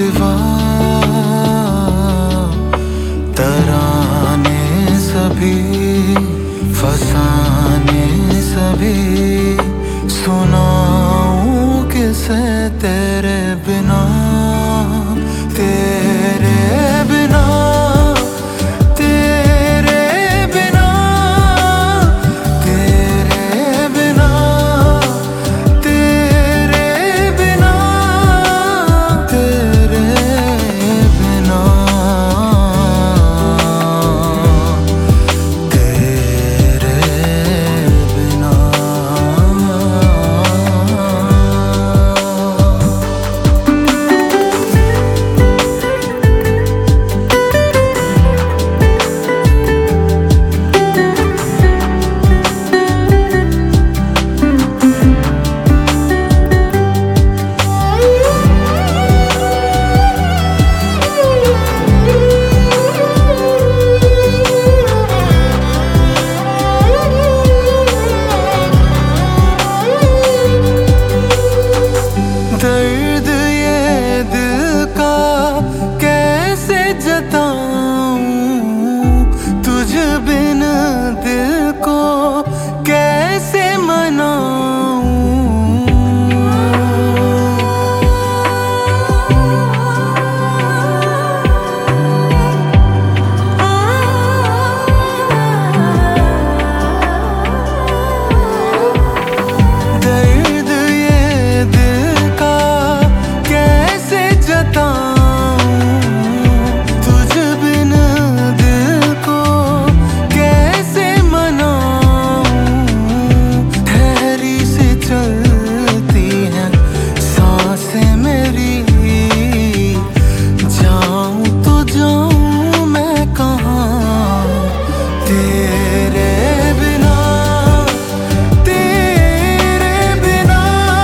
सिवा तराने सभी फसाने सभी सुनाऊं किसे तेरे बिना तेरे बिना तेरे बिना तेरे बिना तेरे बिना तेरे बिना तेरे बिना दर्द ये दिल का कैसे जताऊं तुझ बिन दिल को कैसे मनाऊं दर्द ये दिल का कैसे जताऊं तुझ बिन दिल को कैसे मनाऊं ठहरी सी चलती हैं सांसें मेरी जाऊं तो जाऊं मैं कहाँ तेरे बिना तेरे बिना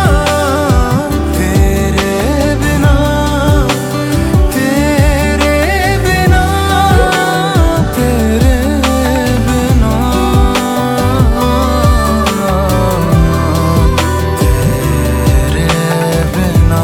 तेरे बिना तेरे बिना तेरे बिना तेरे बिना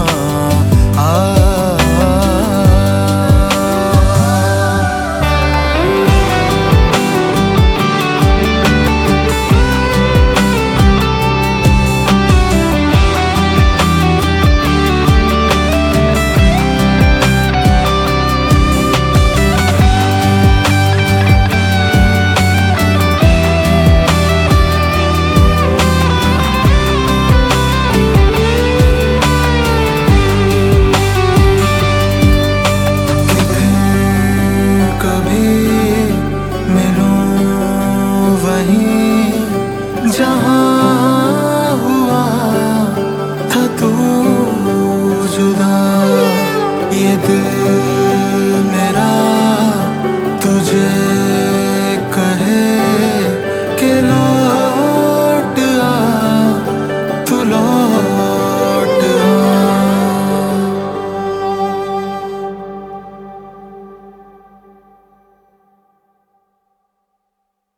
कभी मिलूं वहीं जहाँ हुआ था तू जुदा ये दिल